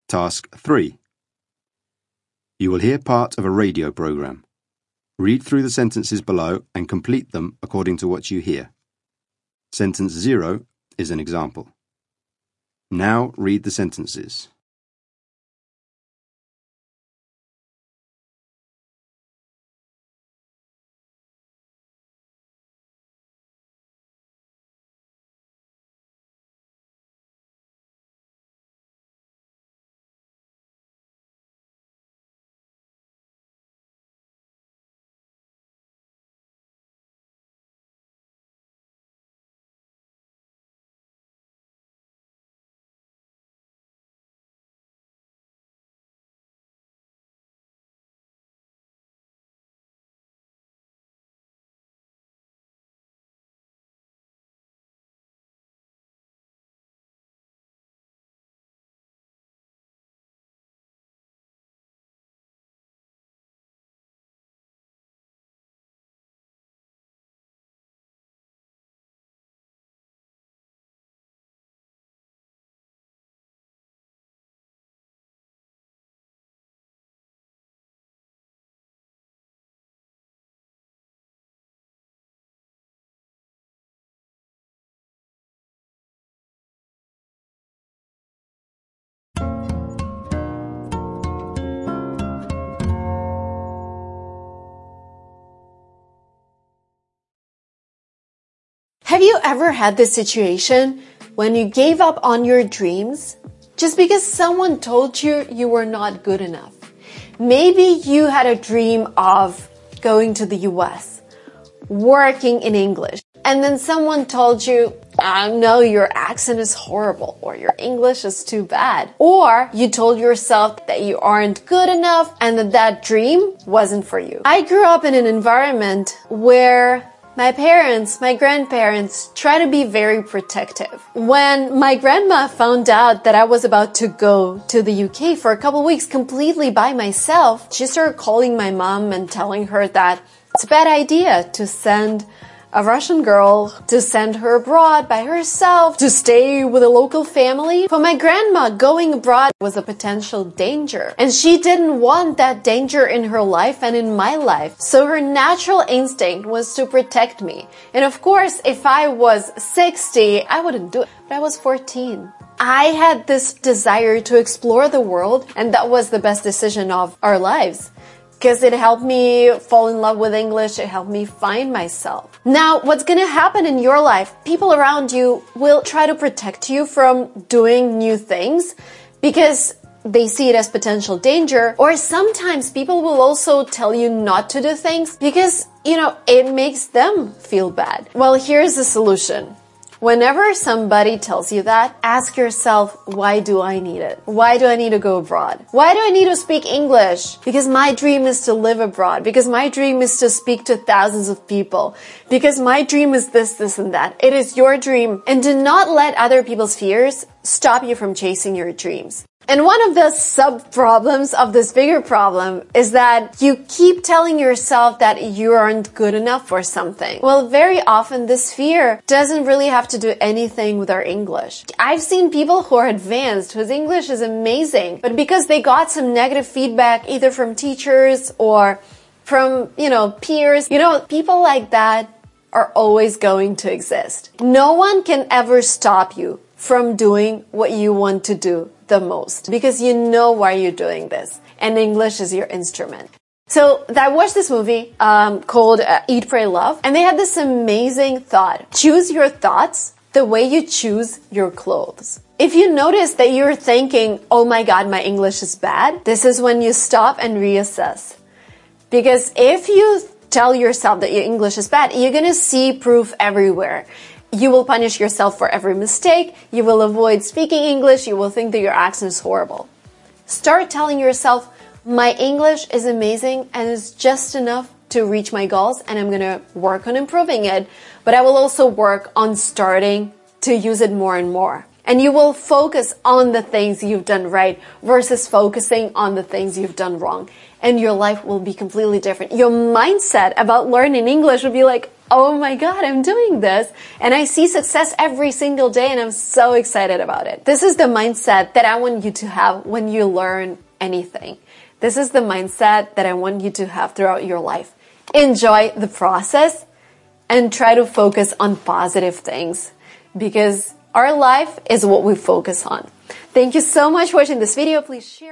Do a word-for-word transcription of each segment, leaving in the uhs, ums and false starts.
Task three. You will hear part of a radio program. Read through the sentences below and complete them according to what you hear. Sentence zero is an example. Now read the sentences. Have you ever had this situation when you gave up on your dreams just because someone told you you were not good enough? Maybe you had a dream of going to the U S, working in English, and then someone told you, oh, no, your accent is horrible, or your English is too bad. Or you told yourself that you aren't good enough and that that dream wasn't for you. I grew up in an environment where my parents, my grandparents, try to be very protective. When my grandma found out that I was about to go to the U K for a couple weeks completely by myself, she started calling my mom and telling her that it's a bad idea to send a Russian girl, to send her abroad by herself, to stay with a local family. For my grandma, going abroad was a potential danger. And she didn't want that danger in her life and in my life. So her natural instinct was to protect me. And of course, if I was sixty, I wouldn't do it. But I was fourteen. I had this desire to explore the world, and that was the best decision of our lives. Because it helped me fall in love with English, it helped me find myself. Now, what's gonna happen in your life? People around you will try to protect you from doing new things because they see it as potential danger. Or sometimes people will also tell you not to do things because, you know, it makes them feel bad. Well, here's the solution. Whenever somebody tells you that, ask yourself, why do I need it? Why do I need to go abroad? Why do I need to speak English? Because my dream is to live abroad. Because my dream is to speak to thousands of people. Because my dream is this, this, and that. It is your dream. And do not let other people's fears stop you from chasing your dreams. And one of the sub-problems of this bigger problem is that you keep telling yourself that you aren't good enough for something. Well, very often this fear doesn't really have to do anything with our English. I've seen people who are advanced, whose English is amazing, but because they got some negative feedback either from teachers or from, you know, peers, you know, people like that are always going to exist. No one can ever stop you from doing what you want to do the most, because you know why you're doing this, and English is your instrument. So I watched this movie um, called uh, Eat, Pray, Love, and they had this amazing thought. Choose your thoughts the way you choose your clothes. If you notice that you're thinking, oh my God, my English is bad, this is when you stop and reassess. Because if you tell yourself that your English is bad, you're gonna see proof everywhere. You will punish yourself for every mistake. You will avoid speaking English. You will think that your accent is horrible. Start telling yourself, my English is amazing and it's just enough to reach my goals, and I'm going to work on improving it. But I will also work on starting to use it more and more. And you will focus on the things you've done right versus focusing on the things you've done wrong. And your life will be completely different. Your mindset about learning English will be like, oh my God, I'm doing this. And I see success every single day and I'm so excited about it. This is the mindset that I want you to have when you learn anything. This is the mindset that I want you to have throughout your life. Enjoy the process and try to focus on positive things because our life is what we focus on. Thank you so much for watching this video. Please share.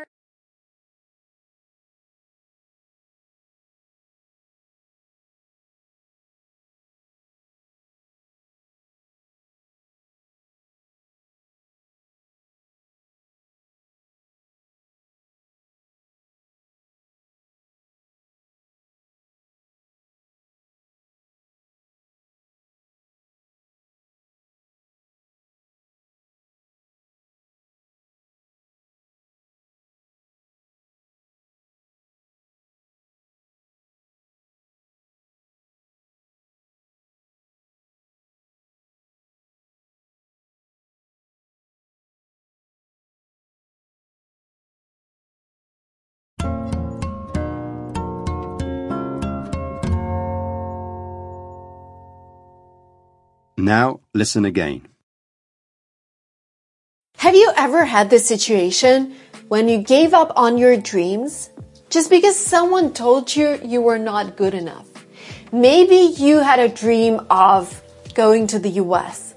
Now listen again. Have you ever had this situation when you gave up on your dreams just because someone told you you were not good enough? Maybe you had a dream of going to the U S,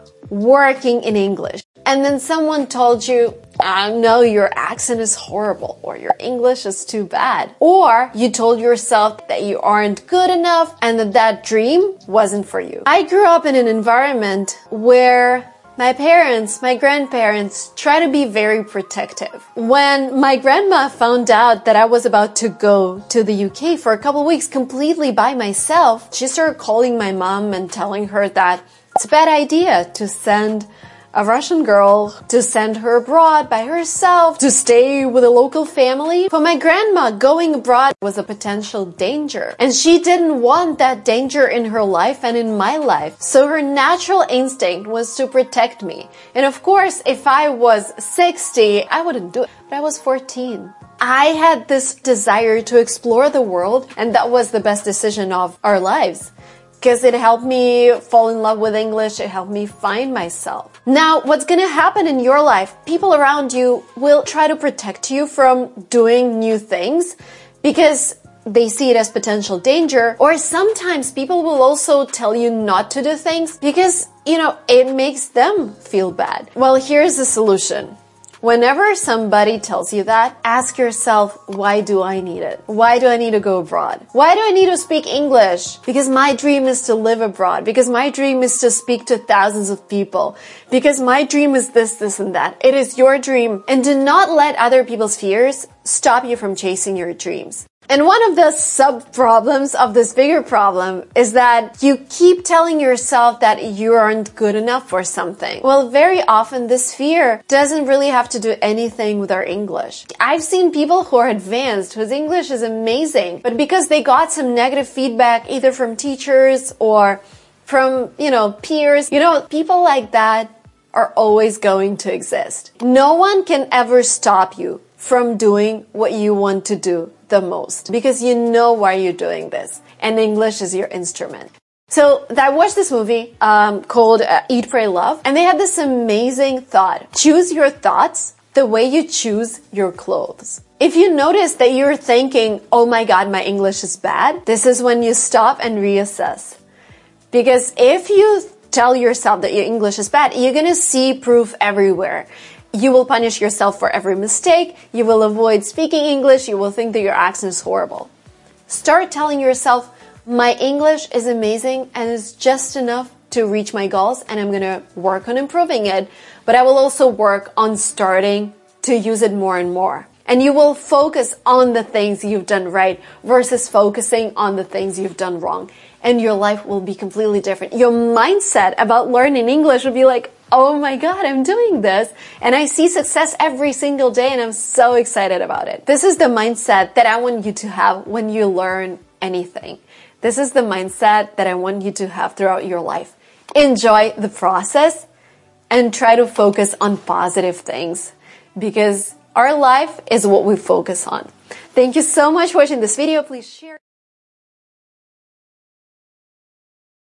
working in English, and then someone told you, oh, no, your accent is horrible, or your English is too bad. Or you told yourself that you aren't good enough and that that dream wasn't for you. I grew up in an environment where my parents, my grandparents try to be very protective. When my grandma found out that I was about to go to the U K for a couple of weeks completely by myself, she started calling my mom and telling her that it's a bad idea to send a Russian girl, to send her abroad by herself, to stay with a local family. For my grandma, going abroad was a potential danger. And she didn't want that danger in her life and in my life. So her natural instinct was to protect me. And of course, if I was sixty, I wouldn't do it. But I was fourteen. I had this desire to explore the world, and that was the best decision of our lives. Because it helped me fall in love with English, it helped me find myself. Now, what's gonna happen in your life? People around you will try to protect you from doing new things because they see it as potential danger. Or sometimes people will also tell you not to do things because, you know, it makes them feel bad. Well, here's the solution. Whenever somebody tells you that, ask yourself, why do I need it? Why do I need to go abroad? Why do I need to speak English? Because my dream is to live abroad. Because my dream is to speak to thousands of people. Because my dream is this, this, and that. It is your dream. And do not let other people's fears stop you from chasing your dreams. And one of the sub-problems of this bigger problem is that you keep telling yourself that you aren't good enough for something. Well, very often this fear doesn't really have to do anything with our English. I've seen people who are advanced, whose English is amazing, but because they got some negative feedback either from teachers or from, you know, peers, you know, people like that are always going to exist. No one can ever stop you from doing what you want to do the most because you know why you're doing this, and English is your instrument. So I watched this movie um, called uh, Eat, Pray, Love, and they had this amazing thought. Choose your thoughts the way you choose your clothes. If you notice that you're thinking, oh my God, my English is bad, this is when you stop and reassess. Because if you tell yourself that your English is bad, you're going to see proof everywhere. You will punish yourself for every mistake. You will avoid speaking English. You will think that your accent is horrible. Start telling yourself, my English is amazing and it's just enough to reach my goals, and I'm going to work on improving it. But I will also work on starting to use it more and more. And you will focus on the things you've done right versus focusing on the things you've done wrong. And your life will be completely different. Your mindset about learning English will be like, oh my God, I'm doing this. And I see success every single day and I'm so excited about it. This is the mindset that I want you to have when you learn anything. This is the mindset that I want you to have throughout your life. Enjoy the process and try to focus on positive things because our life is what we focus on. Thank you so much for watching this video. Please share.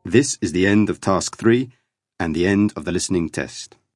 This is the end of task three and the end of the listening test.